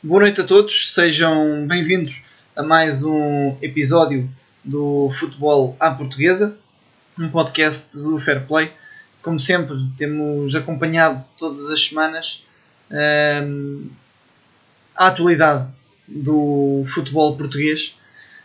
Boa noite a todos, sejam bem-vindos a mais um episódio do Futebol à Portuguesa, um podcast do Fair Play. Como sempre, temos acompanhado todas as semanas a atualidade do futebol português.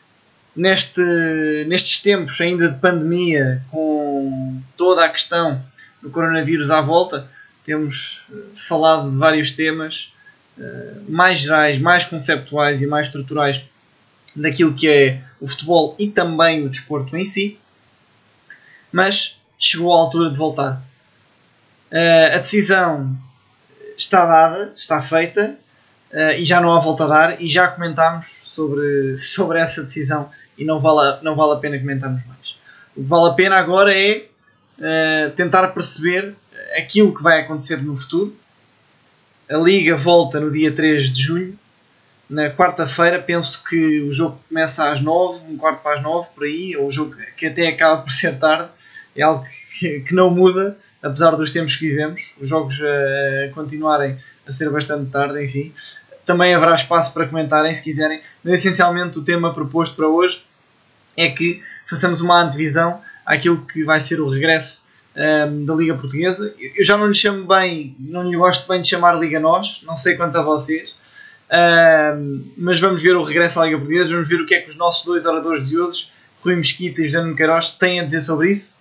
Nestes tempos ainda de pandemia, com toda a questão do coronavírus à volta, temos falado de vários temas mais gerais, mais conceptuais e mais estruturais daquilo que é o futebol e também o desporto em si. Mas chegou a altura de voltar. A decisão está dada, está feita e já não há volta a dar, e já comentámos sobre essa decisão e não vale a pena comentarmos mais. O que vale a pena agora é tentar perceber aquilo que vai acontecer no futuro. A Liga volta no dia 3 de junho, na quarta-feira. Penso que o jogo começa às 9, um quarto para as 9, por aí, ou o jogo que até acaba por ser tarde. É algo que não muda, apesar dos tempos que vivemos. Os jogos continuarem a ser bastante tarde, enfim. Também haverá espaço para comentarem, se quiserem. Mas, essencialmente, o tema proposto para hoje é que façamos uma antevisão àquilo que vai ser o regresso da Liga Portuguesa. Eu já não lhe chamo bem, não lhe gosto bem de chamar Liga Nós, não sei quanto a vocês, mas vamos ver o regresso à Liga Portuguesa, vamos ver o que é que os nossos dois oradores de hoje, Rui Mesquita e José Nuno Queiroz, têm a dizer sobre isso.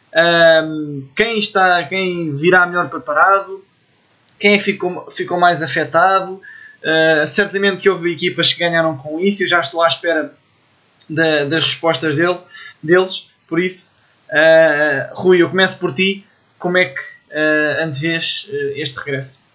Quem virá melhor preparado, quem ficou mais afetado. Certamente que houve equipas que ganharam com isso, eu já estou à espera das respostas deles, por isso, Rui, eu começo por ti. Como é que antevês este regresso?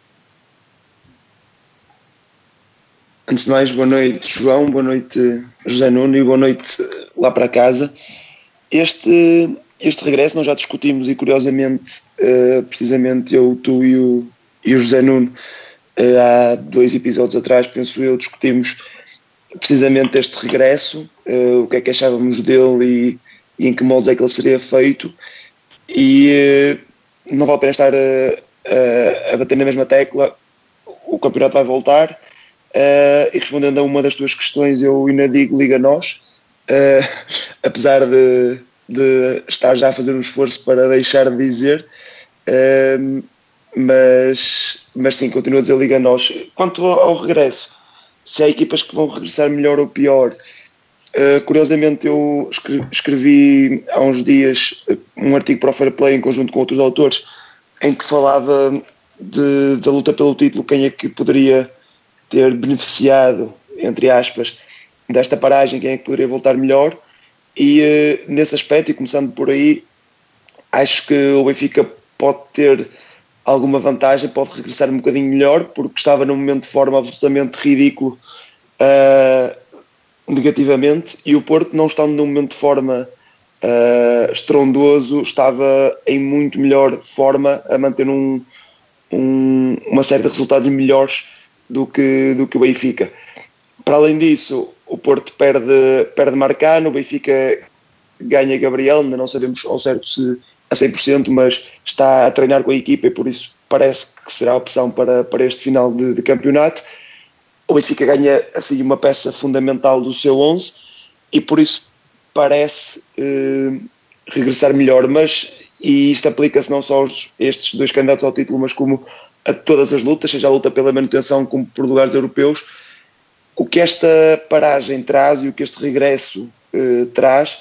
Antes de mais, boa noite João, boa noite José Nuno e boa noite lá para casa. Este regresso nós já discutimos, e curiosamente, precisamente eu, tu e o José Nuno, há 2 episódios atrás, penso eu, discutimos precisamente este regresso, o que é que achávamos dele e em que moldes é que ele seria feito, e não vale a pena estar a bater na mesma tecla. O campeonato vai voltar, e respondendo a uma das tuas questões, eu ainda digo Liga Nós, apesar de estar já a fazer um esforço para deixar de dizer, mas sim, continuo a dizer Liga Nós. Quanto ao regresso, se há equipas que vão regressar melhor ou pior, curiosamente eu escrevi há uns dias um artigo para o Fair Play em conjunto com outros autores, em que falava da luta pelo título, quem é que poderia ter beneficiado, entre aspas, desta paragem, quem é que poderia voltar melhor. E nesse aspecto, e começando por aí, acho que o Benfica pode ter alguma vantagem, pode regressar um bocadinho melhor, porque estava num momento de forma absolutamente ridículo, negativamente, e o Porto, não estando num momento de forma estrondoso, estava em muito melhor forma, a manter uma série de resultados melhores do que o Benfica. Para além disso, o Porto perde Marcano, o Benfica ganha Gabriel, ainda não sabemos ao certo se a 100%, mas está a treinar com a equipa e por isso parece que será a opção para este final de campeonato. O Benfica ganha assim uma peça fundamental do seu 11 e por isso parece regressar melhor, e isto aplica-se não só a estes 2 candidatos ao título, mas como a todas as lutas, seja a luta pela manutenção como por lugares europeus. O que esta paragem traz e o que este regresso traz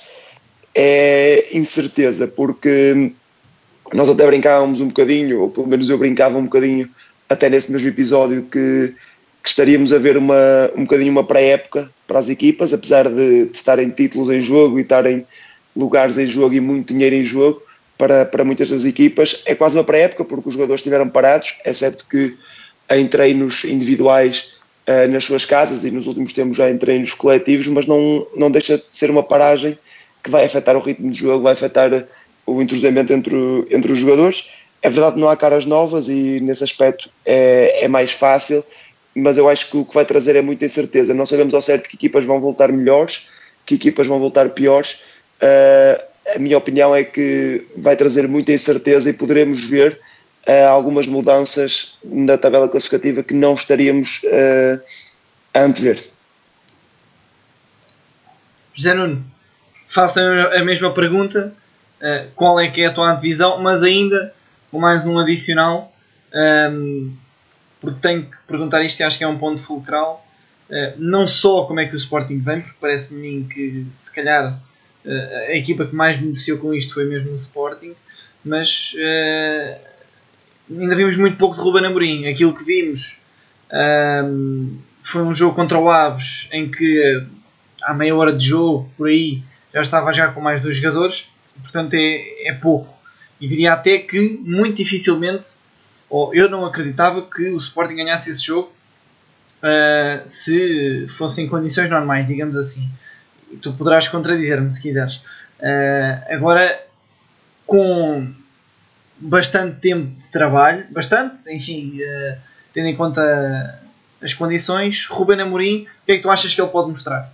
é incerteza, porque nós até brincávamos um bocadinho, ou pelo menos eu brincava um bocadinho até nesse mesmo episódio, que estaríamos a ver um bocadinho uma pré-época para as equipas, apesar de estarem títulos em jogo e estarem lugares em jogo e muito dinheiro em jogo para muitas das equipas. É quase uma pré-época, porque os jogadores estiveram parados, exceto que em treinos individuais nas suas casas e nos últimos tempos já em treinos coletivos, mas não deixa de ser uma paragem que vai afetar o ritmo de jogo, vai afetar o entrosamento entre os jogadores. É verdade que não há caras novas e nesse aspecto é mais fácil, mas eu acho que o que vai trazer é muita incerteza. Não sabemos ao certo que equipas vão voltar melhores, que equipas vão voltar piores. A minha opinião é que vai trazer muita incerteza e poderemos ver algumas mudanças na tabela classificativa que não estaríamos Antever. José Nuno, faço a mesma pergunta. Qual é que é a tua antevisão? Mas ainda com mais um adicional, porque tenho que perguntar isto e acho que é um ponto fulcral. Não só como é que o Sporting vem, porque parece-me a mim que se calhar a equipa que mais beneficiou com isto foi mesmo o Sporting, mas ainda vimos muito pouco de Ruben Amorim. Aquilo que vimos foi um jogo contra o Aves em que à meia hora de jogo, por aí, já estava já com mais 2 jogadores, portanto é pouco. E diria até que muito dificilmente, ou eu não acreditava que o Sporting ganhasse esse jogo se fossem em condições normais, digamos assim. E tu poderás contradizer-me se quiseres. Agora, com bastante tempo de trabalho, tendo em conta as condições, Ruben Amorim, o que é que tu achas que ele pode mostrar?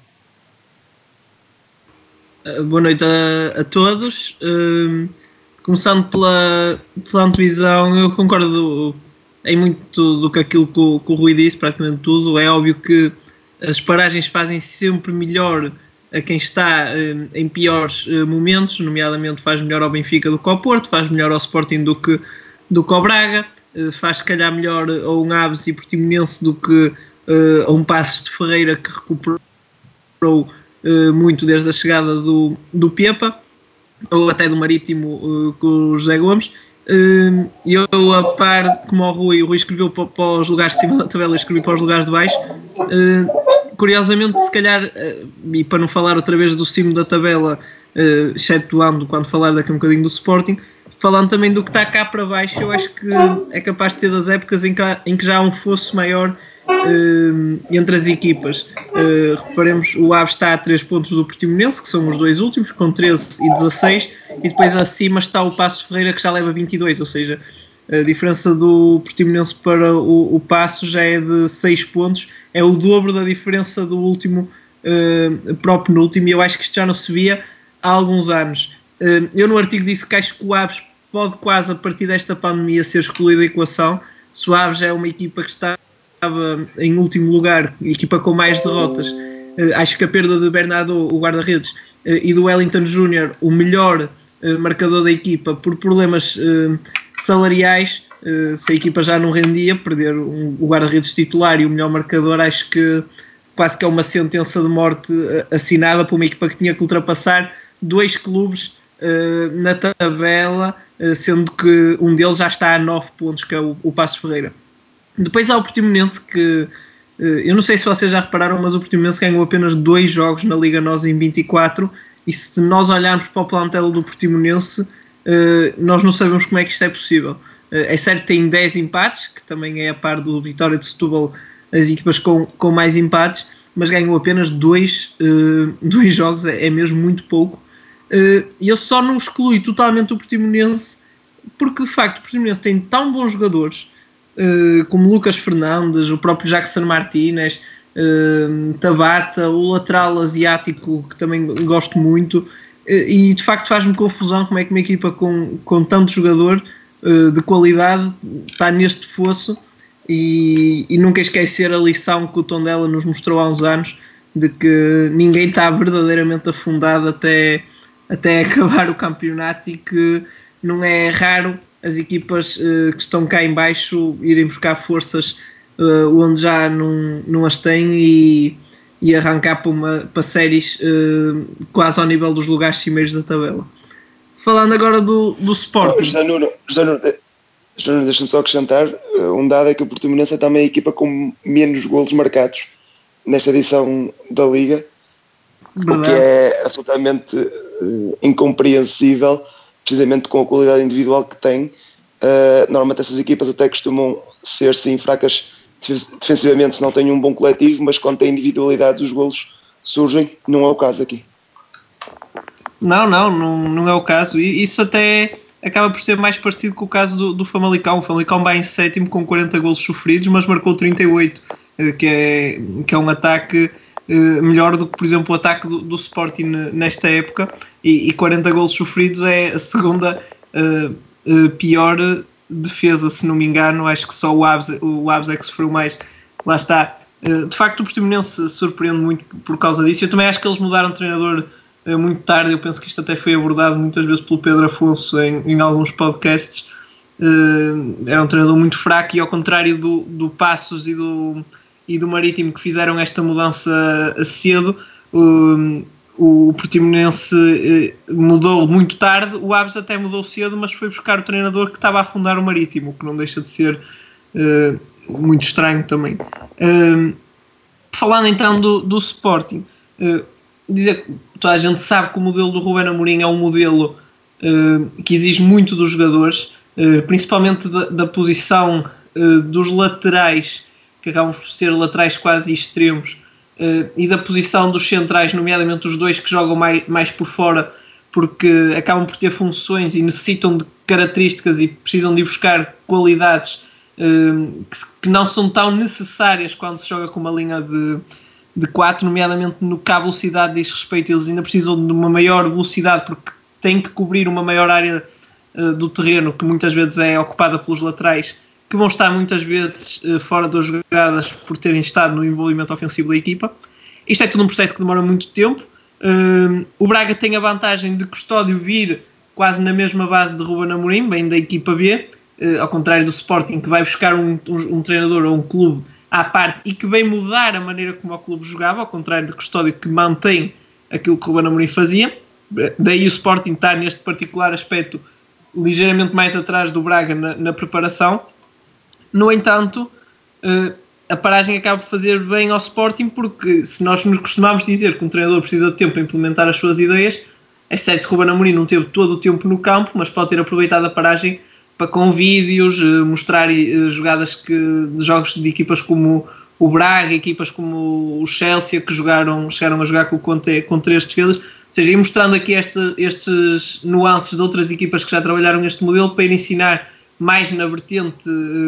Boa noite a todos. Começando pela antevisão, eu concordo em muito do que aquilo que o Rui disse, praticamente tudo. É óbvio que as paragens fazem sempre melhor a quem está em piores momentos, nomeadamente faz melhor ao Benfica do que ao Porto, faz melhor ao Sporting do que ao Braga, faz se calhar melhor a um Aves e Portimonense do que a um Passos de Ferreira, que recuperou muito desde a chegada do Pepa, ou até do Marítimo com o José Gomes. Eu, a par, como o Rui escreveu para os lugares de cima da tabela, eu escrevi para os lugares de baixo. Curiosamente, se calhar, e para não falar outra vez do cimo da tabela, excetuando quando falar daqui um bocadinho do Sporting, falando também do que está cá para baixo, eu acho que é capaz de ser das épocas em que já há um fosso maior entre as equipas. Reparemos, o Aves está a 3 pontos do Portimonense, que são os 2 últimos, com 13 e 16, e depois acima está o Passos Ferreira, que já leva 22, ou seja, a diferença do Portimonense para o Passos já é de 6 pontos, é o dobro da diferença do último para o penúltimo, e eu acho que isto já não se via há alguns anos. Eu no artigo disse que acho que o Aves pode quase, a partir desta pandemia, ser excluído da equação. Se o Aves é uma equipa que está em último lugar, equipa com mais derrotas, acho que a perda de Bernardo, o guarda-redes, e do Wellington Júnior, o melhor marcador da equipa, por problemas salariais, se a equipa já não rendia, perder o guarda-redes titular e o melhor marcador, acho que quase que é uma sentença de morte assinada por uma equipa que tinha que ultrapassar 2 clubes na tabela, sendo que um deles já está a 9 pontos, que é o Passos Ferreira. Depois há o Portimonense, que eu não sei se vocês já repararam, mas o Portimonense ganhou apenas 2 jogos na Liga NOS em 24, e se nós olharmos para o plantel do Portimonense, nós não sabemos como é que isto é possível. É certo que tem 10 empates, que também é a par do Vitória de Setúbal, as equipas com mais empates, mas ganhou apenas 2 jogos, é mesmo muito pouco. E eu só não excluí totalmente o Portimonense, porque de facto o Portimonense tem tão bons jogadores, como Lucas Fernandes, o próprio Jackson Martínez, Tabata, o lateral asiático, que também gosto muito, e de facto faz-me confusão como é que uma equipa com tanto jogador de qualidade está neste fosso, e nunca esquecer a lição que o Tondela nos mostrou há uns anos, de que ninguém está verdadeiramente afundado até acabar o campeonato, e que não é raro as equipas que estão cá em baixo irem buscar forças onde já não as têm, e arrancar para séries quase ao nível dos lugares cimeiros da tabela. Falando agora do Sporting. José Nuno, deixa-me só acrescentar um dado, é que o Portimonense é também a equipa com menos golos marcados nesta edição da Liga. Verdade. O que é absolutamente incompreensível, precisamente com a qualidade individual que tem. Normalmente essas equipas até costumam ser, sim, fracas defensivamente se não têm um bom coletivo, mas quando têm individualidade os golos surgem. Não é o caso aqui. Não é o caso, e isso até acaba por ser mais parecido com o caso do Famalicão. O Famalicão vai em 7º com 40 golos sofridos, mas marcou 38, que é um ataque melhor do que, por exemplo, o ataque do Sporting nesta época, e 40 golos sofridos é a segunda pior defesa, se não me engano. Acho que só o Aves é que sofreu mais. Lá está, De facto, o Portimonense surpreende muito por causa disso. Eu também acho que eles mudaram de treinador muito tarde. Eu penso que isto até foi abordado muitas vezes pelo Pedro Afonso em alguns podcasts. Era um treinador muito fraco, e ao contrário do Passos e do Marítimo, que fizeram esta mudança cedo, o Portimonense mudou muito tarde. O Aves até mudou cedo, mas foi buscar o treinador que estava a afundar o Marítimo, o que não deixa de ser muito estranho também. Falando então do Sporting, dizer que toda a gente sabe que o modelo do Ruben Amorim é um modelo que exige muito dos jogadores, principalmente da posição dos laterais, que acabam por ser laterais quase extremos, e da posição dos centrais, nomeadamente os dois que jogam mais por fora, porque acabam por ter funções e necessitam de características e precisam de ir buscar qualidades que não são tão necessárias quando se joga com uma linha de 4, nomeadamente no que a velocidade diz respeito. Eles ainda precisam de uma maior velocidade, porque têm que cobrir uma maior área do terreno, que muitas vezes é ocupada pelos laterais, que vão estar muitas vezes fora das jogadas por terem estado no envolvimento ofensivo da equipa. Isto é tudo um processo que demora muito tempo. O Braga tem a vantagem de Custódio vir quase na mesma base de Ruben Amorim, bem da equipa B, ao contrário do Sporting, que vai buscar um treinador ou um clube à parte e que vem mudar a maneira como o clube jogava, ao contrário de Custódio, que mantém aquilo que Ruben Amorim fazia. Daí o Sporting está neste particular aspecto ligeiramente mais atrás do Braga na preparação. No entanto, a paragem acaba por fazer bem ao Sporting, porque se nós nos costumamos dizer que um treinador precisa de tempo para implementar as suas ideias, é certo que Ruben Amorim não teve todo o tempo no campo, mas pode ter aproveitado a paragem para, com vídeos, mostrar jogadas de jogos de equipas como o Braga, equipas como o Chelsea, que chegaram a jogar com 3 defesas. Ou seja, ir mostrando aqui estes nuances de outras equipas que já trabalharam neste modelo, para ir ensinar mais na vertente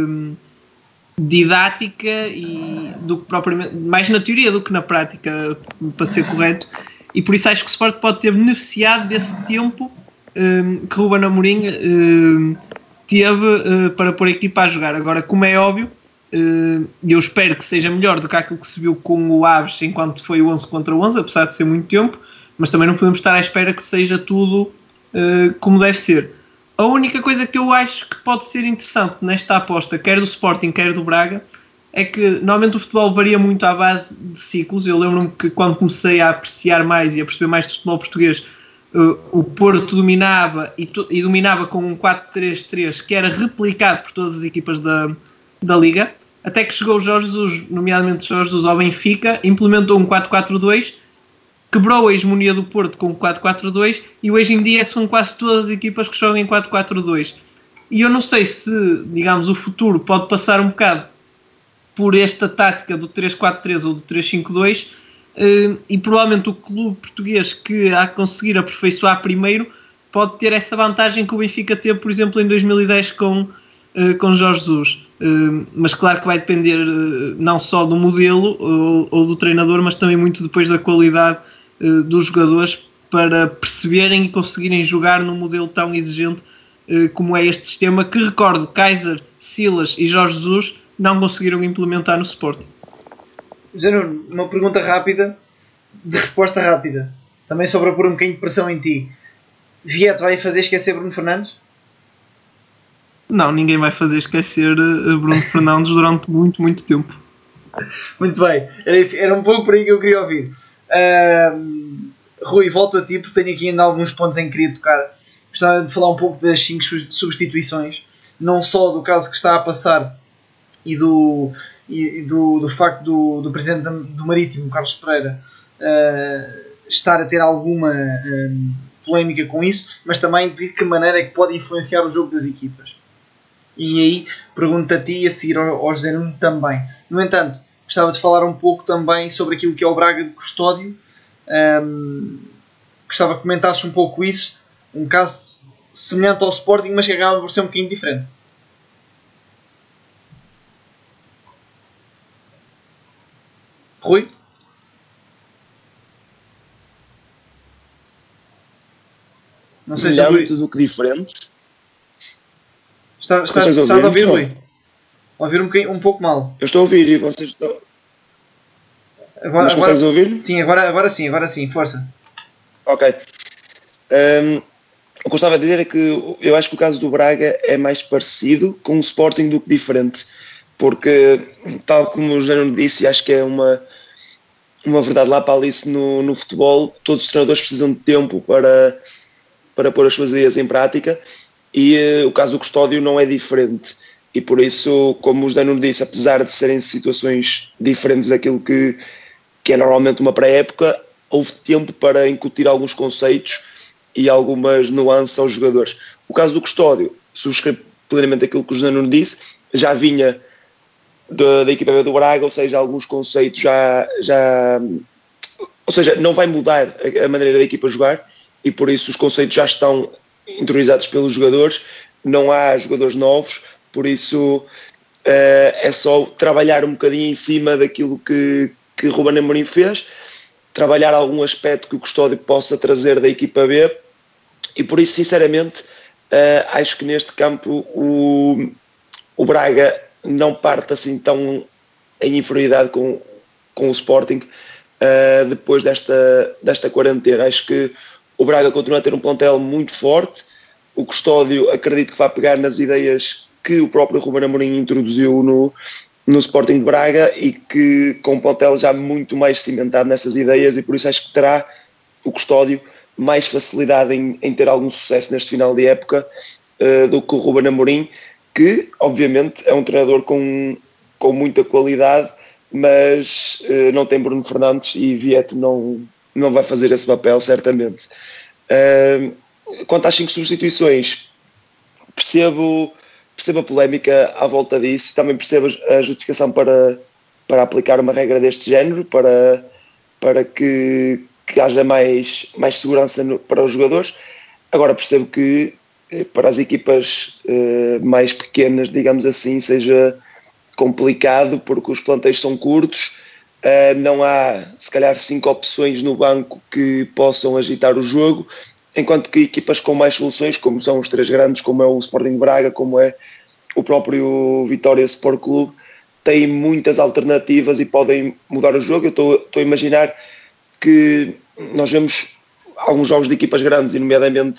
didática e do que propriamente, mais na teoria do que na prática, para ser correto. E por isso acho que o Sport pode ter beneficiado desse tempo que Ruben Amorim teve para pôr a equipa a jogar. Agora, como é óbvio, eu espero que seja melhor do que aquilo que se viu com o Aves enquanto foi 11 contra 11, apesar de ser muito tempo, mas também não podemos estar à espera que seja tudo como deve ser. A única coisa que eu acho que pode ser interessante nesta aposta, quer do Sporting, quer do Braga, é que normalmente o futebol varia muito à base de ciclos. Eu lembro-me que quando comecei a apreciar mais e a perceber mais do futebol português, o Porto dominava e dominava com um 4-3-3 que era replicado por todas as equipas da Liga, até que chegou o Jorge Jesus, nomeadamente Jorge Jesus ao Benfica, implementou um 4-4-2, quebrou a hegemonia do Porto com o 4-4-2, e hoje em dia são quase todas as equipas que jogam em 4-4-2. E eu não sei se, digamos, o futuro pode passar um bocado por esta tática do 3-4-3 ou do 3-5-2, e provavelmente o clube português que a conseguir aperfeiçoar primeiro pode ter essa vantagem que o Benfica teve, por exemplo, em 2010 com Jorge Jesus. Mas claro que vai depender não só do modelo ou do treinador, mas também muito depois da qualidade dos jogadores, para perceberem e conseguirem jogar num modelo tão exigente como é este sistema, que, recordo, Kaiser, Silas e Jorge Jesus não conseguiram implementar no Sporting. José Nuno, uma pergunta rápida, de resposta rápida, também só para pôr um bocadinho de pressão em ti. Vieto vai fazer esquecer Bruno Fernandes? Não, ninguém vai fazer esquecer Bruno Fernandes durante muito, muito tempo. Muito bem, era um pouco por aí que eu queria ouvir. Rui, volto a ti, porque tenho aqui ainda alguns pontos em que queria tocar. Gostava de falar um pouco das 5 substituições, não só do caso que está a passar e do facto do presidente do Marítimo, Carlos Pereira, estar a ter alguma polémica com isso, mas também de que maneira é que pode influenciar o jogo das equipas. E aí pergunto a ti e a seguir ao José Nuno também. No entanto, gostava de falar um pouco também sobre aquilo que é o Braga de Custódio. Gostava que comentasses um pouco isso, um caso semelhante ao Sporting, mas que acaba por ser um bocadinho diferente. Rui? Não sei se é muito do que diferente. Estás a ouvir, Rui? A ouvir um pouco mal. Eu estou a ouvir e vocês estão... Agora, Mas consegues ouvir? Sim, agora sim, força. Ok. O que eu gostava de dizer é que eu acho que o caso do Braga é mais parecido com o Sporting do que diferente, porque, tal como o Jânio disse, acho que é uma verdade lá para Alice no futebol, todos os treinadores precisam de tempo para pôr as suas ideias em prática, e o caso do Custódio não é diferente. E por isso, como o Jânio disse, apesar de serem situações diferentes daquilo que é normalmente uma pré-época, houve tempo para incutir alguns conceitos e algumas nuances aos jogadores. O caso do Custódio, subscreve plenamente aquilo que o José Nuno disse, já vinha da equipa B do Braga, ou seja, alguns conceitos ou seja, não vai mudar a maneira da equipa jogar, e por isso os conceitos já estão interiorizados pelos jogadores, não há jogadores novos, por isso é só trabalhar um bocadinho em cima daquilo que Ruben Amorim fez, trabalhar algum aspecto que o Custódio possa trazer da equipa B, e por isso, sinceramente, acho que neste campo o Braga não parte assim tão em inferioridade com o Sporting depois desta quarentena. Acho que o Braga continua a ter um plantel muito forte, o Custódio acredito que vai pegar nas ideias que o próprio Ruben Amorim introduziu no Sporting de Braga, e que com um plantel já muito mais cimentado nessas ideias, e por isso acho que terá o Custódio mais facilidade em ter algum sucesso neste final de época do que o Ruben Amorim, que obviamente é um treinador com muita qualidade, mas não tem Bruno Fernandes, e Vieto não vai fazer esse papel certamente. Quanto às 5 substituições, percebo a polémica à volta disso, também percebo a justificação para aplicar uma regra deste género, para que haja mais segurança para os jogadores. Agora percebo que para as equipas mais pequenas, digamos assim, seja complicado, porque os plantéis são curtos, não há se calhar 5 opções no banco que possam agitar o jogo, enquanto que equipas com mais soluções, como são os 3 grandes, como é o Sporting de Braga, como é o próprio Vitória Sport Clube, têm muitas alternativas e podem mudar o jogo. Eu estou a imaginar que nós vemos alguns jogos de equipas grandes, e nomeadamente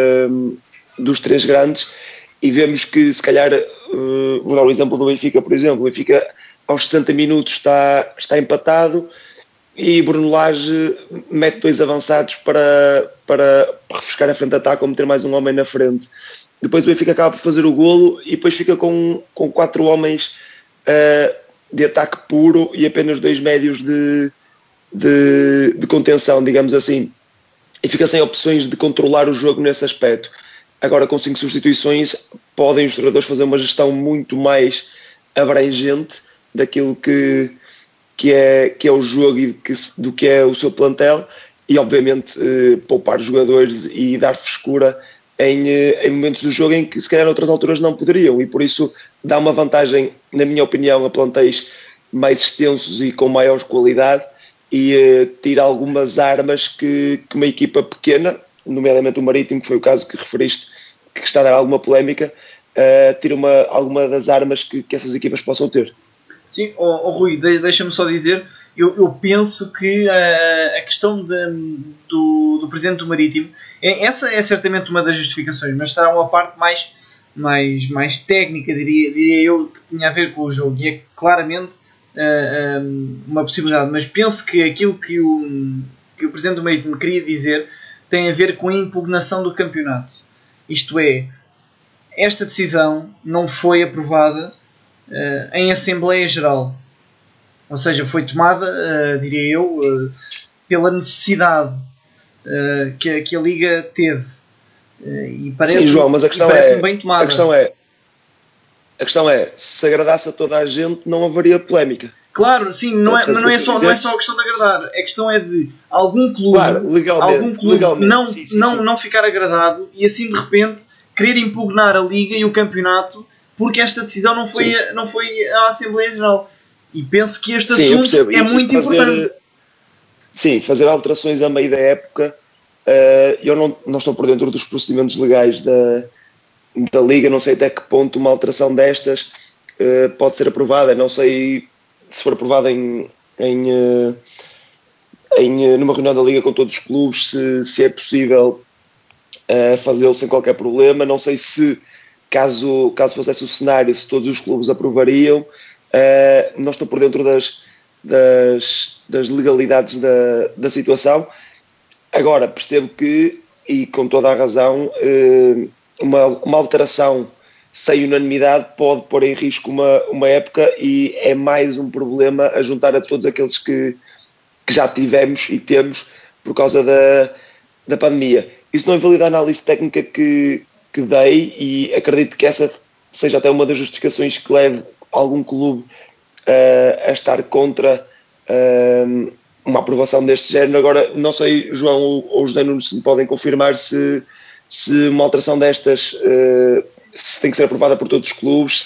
dos 3 grandes, e vemos que se calhar, vou dar o exemplo do Benfica, por exemplo, o Benfica aos 60 minutos está empatado, e Bruno Lage mete 2 avançados para refrescar a frente de ataque, ou meter mais um homem na frente. Depois o Benfica acaba por fazer o golo, e depois fica com 4 homens de ataque puro e apenas 2 médios de contenção, digamos assim, e fica sem opções de controlar o jogo nesse aspecto. Agora, com 5 substituições, podem os treinadores fazer uma gestão muito mais abrangente daquilo que é o jogo e do que é o seu plantel, e obviamente poupar os jogadores e dar frescura em momentos do jogo em que se calhar noutras alturas não poderiam, e por isso dá uma vantagem, na minha opinião, a plantéis mais extensos e com maior qualidade, e tira algumas armas que uma equipa pequena, nomeadamente o Marítimo, que foi o caso que referiste, que está a dar alguma polémica, tira alguma das armas que essas equipas possam ter. Sim, Rui, deixa-me só dizer, eu penso que a questão do presidente do Marítimo, essa é certamente uma das justificações, mas será uma parte mais técnica, diria eu, que tinha a ver com o jogo, e é claramente uma possibilidade, mas penso que aquilo que o presidente do Marítimo queria dizer tem a ver com a impugnação do campeonato. Isto é, esta decisão não foi aprovada em Assembleia Geral, ou seja, foi tomada, diria eu, pela necessidade que a Liga teve, e parece, sim, João, mas a questão bem tomada. A questão é, se agradasse a toda a gente, não haveria polémica. Claro, sim, não é só a questão de agradar, a questão é de algum clube, claro, legalmente, não ficar agradado, e assim de repente querer impugnar a Liga e o campeonato porque esta decisão não foi à Assembleia Geral. E penso que este assunto é muito importante. Sim, fazer alterações a meio da época. Eu não estou por dentro dos procedimentos legais da Liga, não sei até que ponto uma alteração destas pode ser aprovada. Não sei se for aprovada em numa reunião da Liga com todos os clubes se é possível fazê-lo sem qualquer problema. Não sei se, caso fosse esse o cenário, se todos os clubes aprovariam. Não estou por dentro das legalidades da situação. Agora, percebo que, e com toda a razão, uma alteração sem unanimidade pode pôr em risco uma época, e é mais um problema a juntar a todos aqueles que já tivemos e temos por causa da pandemia. Isso não invalida a análise técnica que dei, e acredito que essa seja até uma das justificações que leve algum clube a estar contra uma aprovação deste género. Agora, não sei, João ou José Nuno, se me podem confirmar se uma alteração destas se tem que ser aprovada por todos os clubes,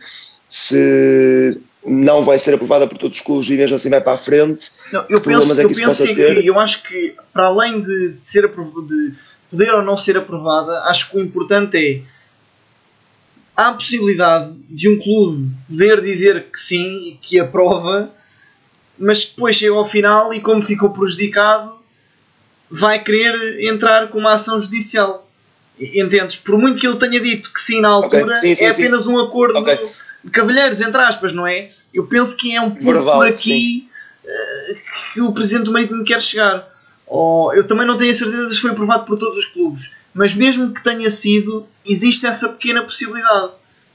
se não vai ser aprovada por todos os clubes e mesmo assim vai para a frente. Não, eu penso que eu acho que, para além de poder ou não ser aprovada, acho que o importante é, há a possibilidade de um clube poder dizer que sim e que aprova, mas depois chega ao final e, como ficou prejudicado, vai querer entrar com uma ação judicial. Entendes? Por muito que ele tenha dito que sim na altura, okay. Sim, apenas um acordo de cavalheiros, entre aspas, não é? Eu penso que é um pouco por aqui que o Presidente do Marítimo quer chegar. Eu também não tenho a certeza se foi aprovado por todos os clubes, mas mesmo que tenha sido, existe essa pequena possibilidade.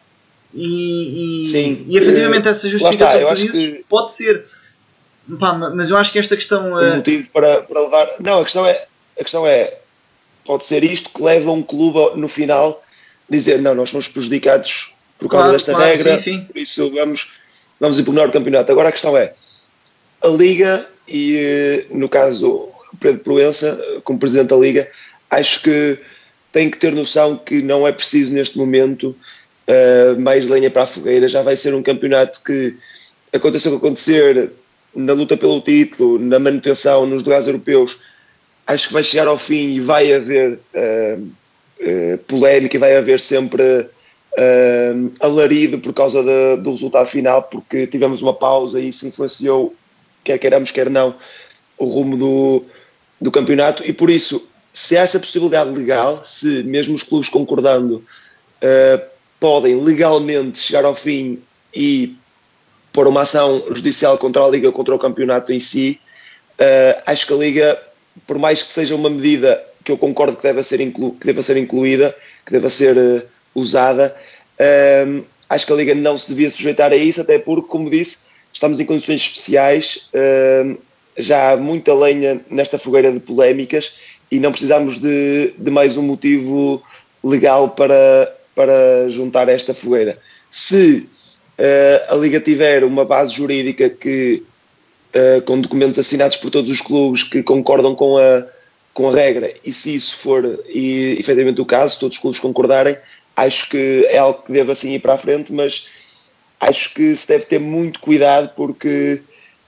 E efetivamente essa justificação que tu dizes pode ser. Pá, mas eu acho que esta questão... O motivo para levar... Não, a questão é pode ser isto que leva um clube no final a dizer, não, nós somos prejudicados por causa desta regra, sim. Por isso vamos impugnar o campeonato. Agora a questão é, a Liga, e no caso Pedro Proença, como Presidente da Liga, acho que tem que ter noção que não é preciso neste momento mais lenha para a fogueira. Já vai ser um campeonato que, aconteça o que acontecer, na luta pelo título, na manutenção, nos lugares europeus, acho que vai chegar ao fim e vai haver polémica, e vai haver sempre alarido por causa do resultado final, porque tivemos uma pausa e isso influenciou, quer queiramos, quer não, o rumo do campeonato. E por isso, se há essa possibilidade legal, se mesmo os clubes concordando podem legalmente chegar ao fim e pôr uma ação judicial contra a Liga, contra o campeonato em si, acho que a Liga, por mais que seja uma medida que eu concordo que deva ser incluída, que deva ser usada, acho que a Liga não se devia sujeitar a isso, até porque, como disse, estamos em condições especiais, já há muita lenha nesta fogueira de polémicas e não precisamos de mais um motivo legal para juntar esta fogueira. Se a Liga tiver uma base jurídica com documentos assinados por todos os clubes que concordam com a regra, e se isso for efetivamente o caso, todos os clubes concordarem, acho que é algo que deve assim ir para a frente, mas acho que se deve ter muito cuidado, porque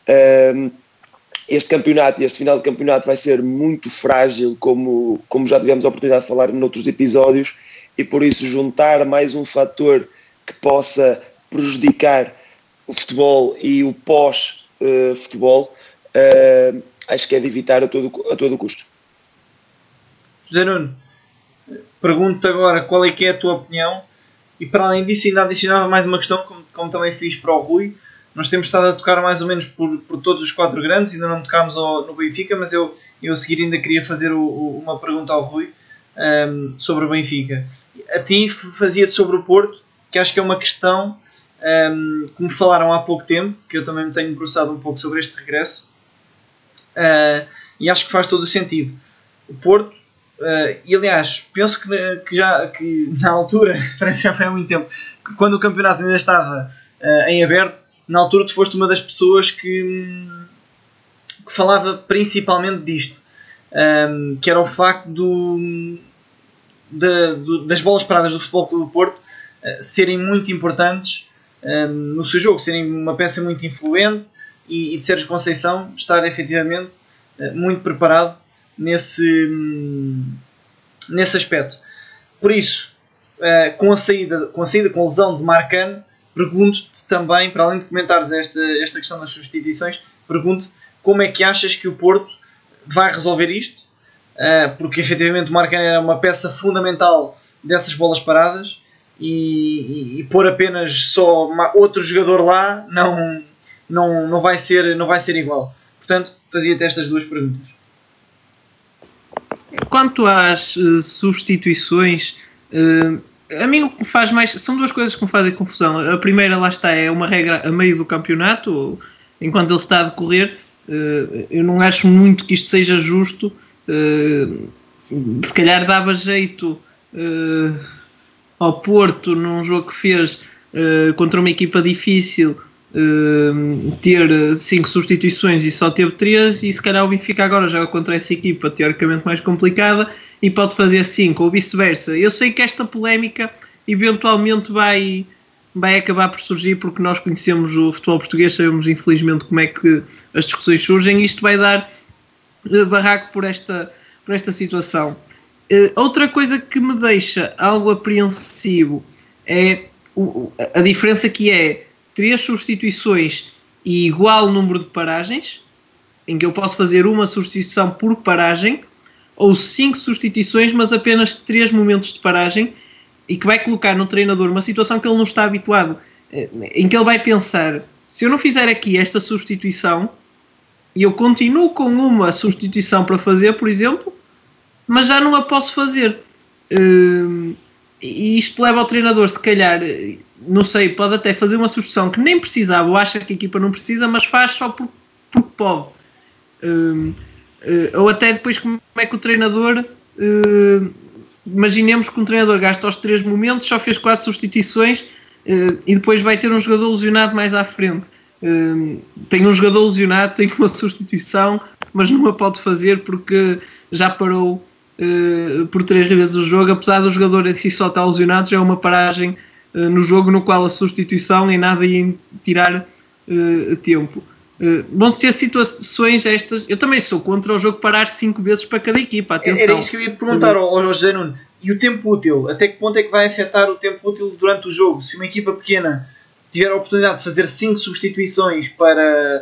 este campeonato e este final de campeonato vai ser muito frágil, como já tivemos a oportunidade de falar noutros episódios, e por isso juntar mais um fator que possa prejudicar o futebol e o pós-futebol, acho que é de evitar a todo custo. José Nuno, pergunto-te agora qual é que é a tua opinião, e para além disso ainda adicionava mais uma questão, como também fiz para o Rui. Nós temos estado a tocar mais ou menos por todos os 4 grandes, ainda não tocámos no Benfica, mas eu a seguir ainda queria fazer uma pergunta ao Rui sobre o Benfica. A ti fazia-te sobre o Porto, que acho que é uma questão que me falaram há pouco tempo, que eu também me tenho debruçado um pouco sobre este regresso, e acho que faz todo o sentido. O Porto, e aliás, penso que na altura, parece que já foi há muito tempo, quando o campeonato ainda estava em aberto, na altura tu foste uma das pessoas que falava principalmente disto, que era o facto das bolas paradas do Futebol Clube do Porto serem muito importantes no seu jogo, serem uma peça muito influente, e de Sérgio Conceição estar efetivamente muito preparado nesse aspecto. Por isso, com a lesão de Marcano, pergunto-te também, para além de comentares esta questão das substituições, pergunto como é que achas que o Porto vai resolver isto, porque efetivamente o Marcano era uma peça fundamental dessas bolas paradas, e pôr apenas só outro jogador lá não vai ser igual. Portanto, fazia-te estas duas perguntas. Quanto às substituições, a mim o que me faz mais... São duas coisas que me fazem confusão. A primeira, lá está, é uma regra a meio do campeonato, enquanto ele está a decorrer. Eu não acho muito que isto seja justo. Se calhar dava jeito ao Porto, num jogo que fez contra uma equipa difícil, ter 5 substituições e só teve 3, e se calhar o Benfica agora joga contra essa equipa teoricamente mais complicada e pode fazer 5 ou vice-versa. Eu sei que esta polémica eventualmente vai acabar por surgir, porque nós conhecemos o futebol português, sabemos infelizmente como é que as discussões surgem, e isto vai dar barraco por esta situação. Outra coisa que me deixa algo apreensivo é a diferença que é 3 substituições e igual número de paragens, em que eu posso fazer uma substituição por paragem, ou 5 substituições, mas apenas 3 momentos de paragem, e que vai colocar no treinador uma situação que ele não está habituado, em que ele vai pensar: se eu não fizer aqui esta substituição, e eu continuo com uma substituição para fazer, por exemplo, mas já não a posso fazer. E isto leva ao treinador, se calhar, não sei, pode até fazer uma substituição que nem precisava, ou acha que a equipa não precisa, mas faz só porque pode. Ou até depois, como é que o treinador... imaginemos que um treinador gasta os 3 momentos, só fez 4 substituições, e depois vai ter um jogador lesionado mais à frente. Tem um jogador lesionado, tem uma substituição, mas não a pode fazer porque já parou por 3 vezes o jogo, apesar do jogador em si só estar lesionado. Já é uma paragem no jogo no qual a substituição em nada ia tirar tempo. Vão ser situações estas. Eu também sou contra o jogo parar 5 vezes para cada equipa. Atenção. Era isso que eu ia perguntar ao José Nuno. E o tempo útil? Até que ponto é que vai afetar o tempo útil durante o jogo? Se uma equipa pequena tiver a oportunidade de fazer 5 substituições para,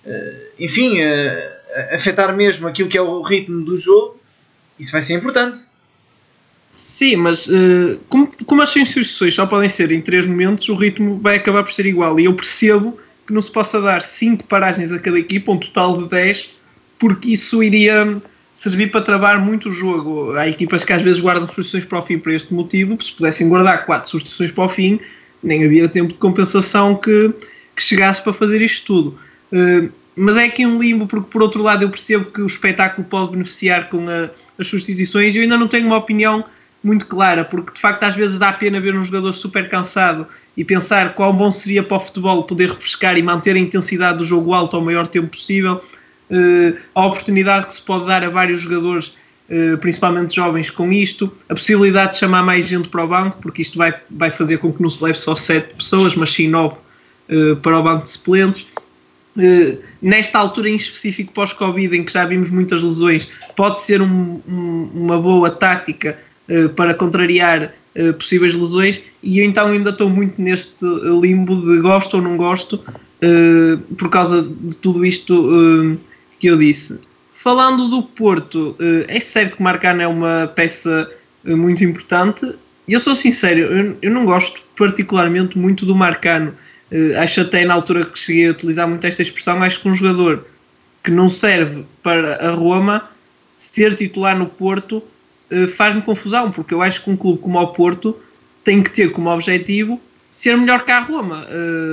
afetar mesmo aquilo que é o ritmo do jogo, isso vai ser importante. Sim, mas como as substituições só podem ser em 3 momentos, o ritmo vai acabar por ser igual. E eu percebo que não se possa dar 5 paragens a cada equipa, um total de 10, porque isso iria servir para travar muito o jogo. Há equipas que às vezes guardam substituições para o fim por este motivo. Se pudessem guardar 4 substituições para o fim, nem havia tempo de compensação que chegasse para fazer isto tudo. Mas é aqui um limbo, porque por outro lado eu percebo que o espetáculo pode beneficiar com as substituições, e eu ainda não tenho uma opinião muito clara, porque de facto às vezes dá pena ver um jogador super cansado e pensar quão bom seria para o futebol poder refrescar e manter a intensidade do jogo alto ao maior tempo possível. A oportunidade que se pode dar a vários jogadores, principalmente jovens, com isto, a possibilidade de chamar mais gente para o banco, porque isto vai fazer com que não se leve só 7 pessoas, mas sim 9 para o banco de suplentes. Nesta altura em específico pós-Covid, em que já vimos muitas lesões, pode ser uma boa tática para contrariar possíveis lesões, e eu então ainda estou muito neste limbo de gosto ou não gosto, por causa de tudo isto que eu disse. Falando do Porto, é certo que Marcano é uma peça muito importante, e eu sou sincero, eu não gosto particularmente muito do Marcano. Acho até na altura que cheguei a utilizar muito esta expressão, acho que um jogador que não serve para a Roma ser titular no Porto faz-me confusão, porque eu acho que um clube como o Porto tem que ter como objetivo ser melhor que a Roma,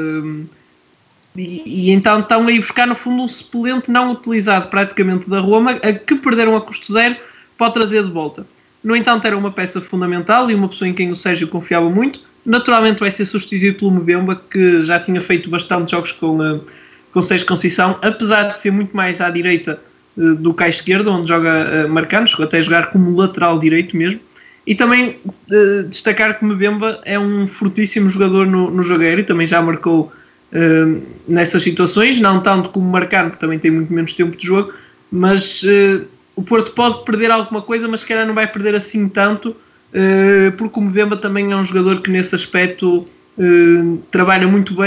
e então estão aí buscar no fundo um suplente não utilizado praticamente da Roma, a que perderam a custo zero, pode trazer de volta. No entanto, era uma peça fundamental e uma pessoa em quem o Sérgio confiava muito. Naturalmente vai ser substituído pelo Mbemba, que já tinha feito bastante jogos com Sérgio Conceição, apesar de ser muito mais à direita do cá esquerdo, onde joga Marcano, chegou até a jogar como lateral direito mesmo. E também destacar que Mbemba é um fortíssimo jogador no jogo aéreo, também já marcou nessas situações, não tanto como Marcano, que também tem muito menos tempo de jogo, mas o Porto pode perder alguma coisa, mas se calhar não vai perder assim tanto, porque o Mbemba também é um jogador que nesse aspecto trabalha muito bem,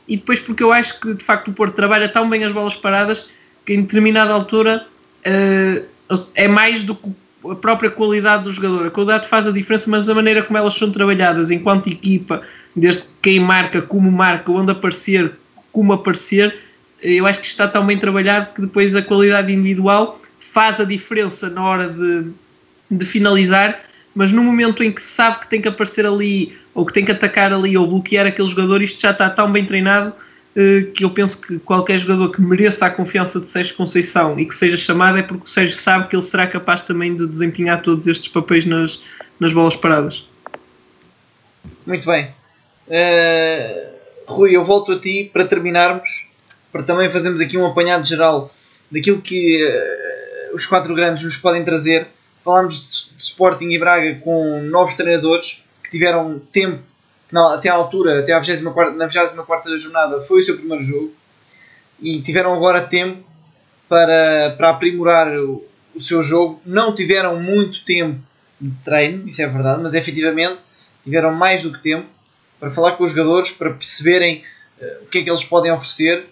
e depois porque eu acho que de facto o Porto trabalha tão bem as bolas paradas que em determinada altura é mais do que a própria qualidade do jogador. A qualidade faz a diferença, mas a maneira como elas são trabalhadas enquanto equipa, desde quem marca, onde aparecer, como aparecer, eu acho que está tão bem trabalhado que depois a qualidade individual faz a diferença na hora de finalizar, mas no momento em que sabe que tem que aparecer ali, ou que tem que atacar ali, ou bloquear aquele jogador, isto já está tão bem treinado que eu penso que qualquer jogador que mereça a confiança de Sérgio Conceição e que seja chamado é porque o Sérgio sabe que ele será capaz também de desempenhar todos estes papéis nas bolas paradas. Muito bem. Rui, eu volto a ti para terminarmos, para também fazermos aqui um apanhado geral daquilo que os 4 grandes nos podem trazer. Falámos de Sporting e Braga com novos treinadores que tiveram tempo, até à altura, até na 24ª jornada, foi o seu primeiro jogo e tiveram agora tempo para aprimorar o seu jogo. Não tiveram muito tempo de treino, isso é verdade, mas efetivamente tiveram mais do que tempo para falar com os jogadores, para perceberem o que é que eles podem oferecer.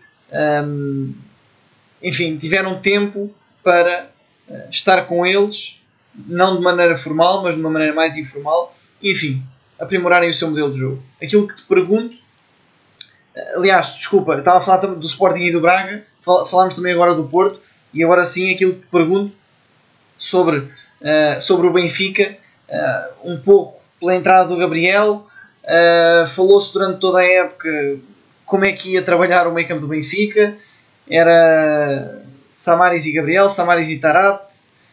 Enfim, tiveram tempo para estar com eles, não de maneira formal, mas de uma maneira mais informal, enfim, aprimorarem o seu modelo de jogo. Aquilo que te pergunto, aliás, desculpa, estava a falar do Sporting e do Braga, falámos também agora do Porto, e agora sim aquilo que te pergunto sobre o Benfica, um pouco pela entrada do Gabriel, falou-se durante toda a época como é que ia trabalhar o meio campo do Benfica, era Samaris e Gabriel, Samaris e Taarabt,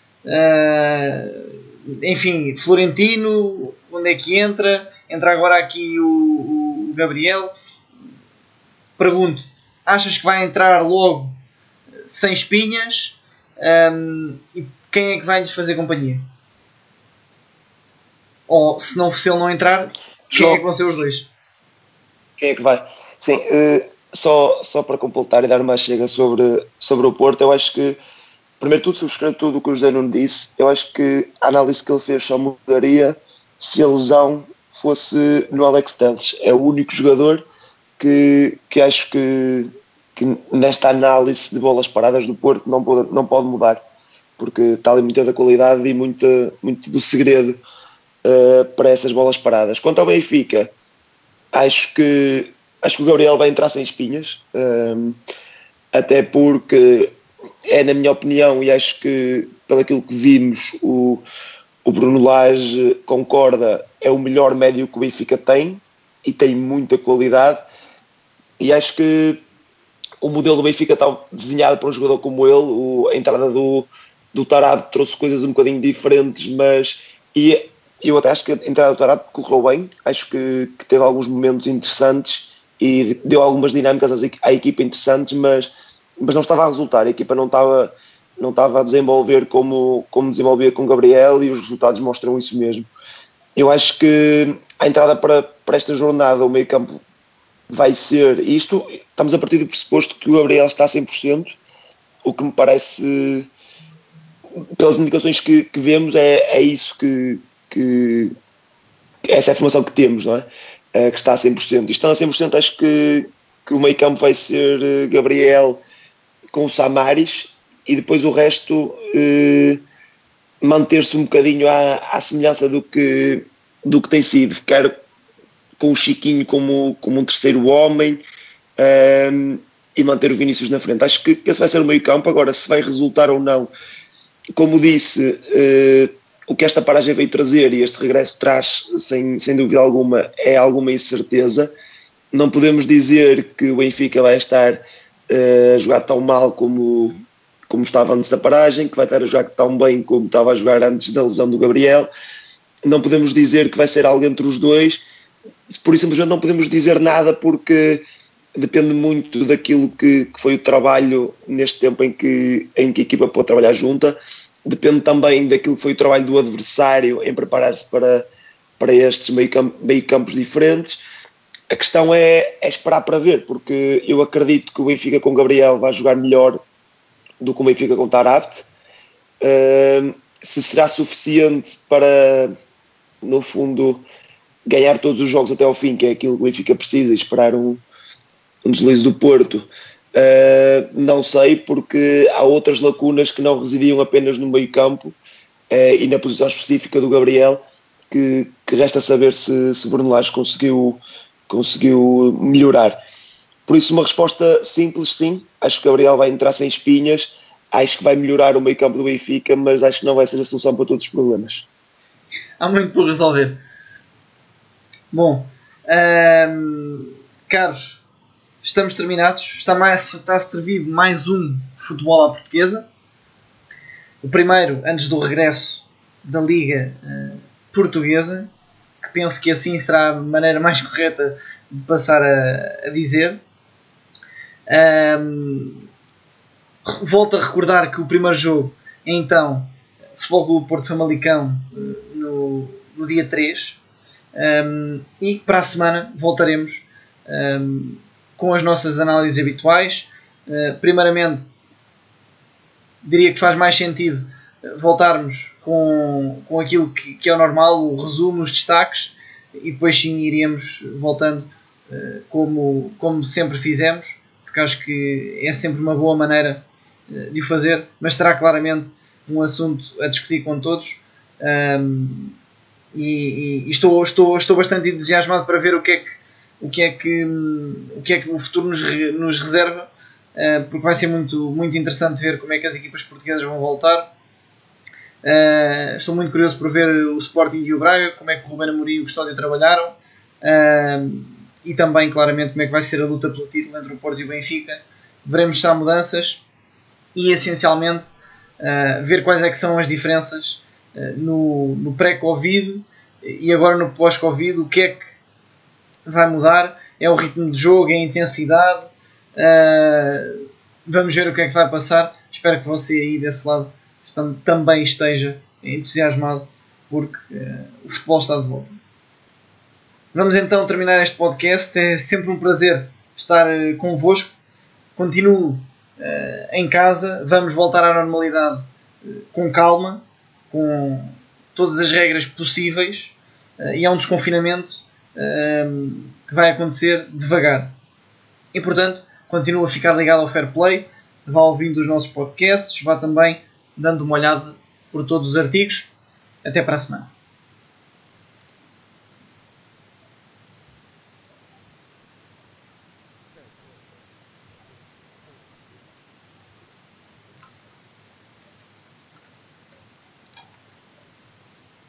enfim, Florentino, onde é que entra agora aqui o Gabriel. Pergunto-te, achas que vai entrar logo sem espinhas? E quem é que vai lhes fazer companhia? Ou se ele não entrar, quem é que vão ser os dois? Quem é que vai? Sim, só para completar e dar uma chega sobre o Porto, eu acho que, primeiro de tudo, subscrevo tudo o que o José Nuno disse. Eu acho que a análise que ele fez só mudaria se a lesão fosse no Alex Telles. É o único jogador que acho que nesta análise de bolas paradas do Porto não pode mudar, porque está ali muita da qualidade e muito do segredo para essas bolas paradas. Quanto ao Benfica, acho que o Gabriel vai entrar sem espinhas, até porque é, na minha opinião, e acho que pelo aquilo que vimos, o Bruno Lage concorda, é o melhor médio que o Benfica tem e tem muita qualidade, e acho que o modelo do Benfica está desenhado para um jogador como ele. A entrada do Taarabt trouxe coisas um bocadinho diferentes, mas eu até acho que a entrada do Taarabt correu bem, acho que teve alguns momentos interessantes e deu algumas dinâmicas à equipa interessantes, mas não estava a resultar, a equipa não estava a desenvolver como desenvolvia com o Gabriel, e os resultados mostram isso mesmo. Eu acho que a entrada para esta jornada, o meio campo vai ser isto. Estamos a partir do pressuposto que o Gabriel está a 100%, o que me parece, pelas indicações que vemos, é isso que essa é a informação que temos, não é? Que está a 100%. E estando a 100%, acho que o meio campo vai ser Gabriel com o Samaris, e depois o resto manter-se um bocadinho à semelhança do que tem sido, ficar com o Chiquinho como um terceiro homem, e manter o Vinícius na frente. Acho que esse vai ser o meio campo. Agora, se vai resultar ou não, como disse, o que esta paragem veio trazer e este regresso traz, sem dúvida alguma, é alguma incerteza. Não podemos dizer que o Benfica vai estar a jogar tão mal como estava antes da paragem, que vai estar a jogar tão bem como estava a jogar antes da lesão do Gabriel. Não podemos dizer que vai ser algo entre os dois, por isso simplesmente não podemos dizer nada, porque depende muito daquilo que foi o trabalho neste tempo em que a equipa pode trabalhar junta. Depende também daquilo que foi o trabalho do adversário em preparar-se para estes meio campos diferentes. A questão é esperar para ver, porque eu acredito que o Benfica com Gabriel vai jogar melhor do que o Benfica com Taarabt. Se será suficiente para, no fundo, ganhar todos os jogos até ao fim, que é aquilo que o Benfica precisa, e esperar um deslize do Porto. Não sei, porque há outras lacunas que não residiam apenas no meio campo e na posição específica do Gabriel, que resta saber se Bruno Lage conseguiu melhorar. Por isso, uma resposta simples, sim. Acho que o Gabriel vai entrar sem espinhas, acho que vai melhorar o meio campo do Benfica, mas acho que não vai ser a solução para todos os problemas. Há muito por resolver. Bom, caros, estamos terminados. Está servido mais um futebol à portuguesa. O primeiro, antes do regresso da Liga Portuguesa, que penso que assim será a maneira mais correta de passar a dizer. Volto a recordar que o primeiro jogo é então Futebol Clube Porto Famalicão no dia 3, e para a semana voltaremos com as nossas análises habituais. Primeiramente, diria que faz mais sentido voltarmos com aquilo que é o normal, o resumo, os destaques, e depois sim iríamos voltando como sempre fizemos, porque acho que é sempre uma boa maneira de o fazer, mas terá claramente um assunto a discutir com todos, e estou bastante entusiasmado para ver o que é que o futuro nos reserva, porque vai ser muito, muito interessante ver como é que as equipas portuguesas vão voltar. Estou muito curioso por ver o Sporting e o Braga, como é que o Ruben Amorim e o Custódio trabalharam, e também claramente como é que vai ser a luta pelo título entre o Porto e o Benfica. Veremos se há mudanças e essencialmente ver quais é que são as diferenças no pré-Covid e agora no pós-Covid. O que é que vai mudar? É o ritmo de jogo, é a intensidade. Vamos ver o que é que vai passar. Espero que você aí desse lado também esteja entusiasmado, porque o futebol está de volta. Vamos então terminar este podcast. É sempre um prazer estar convosco. Continuo em casa. Vamos voltar à normalidade com calma, com todas as regras possíveis, e é um desconfinamento que vai acontecer devagar. E portanto, continua a ficar ligado ao Fair Play, vá ouvindo os nossos podcasts, vá também dando uma olhada por todos os artigos. Até para a semana.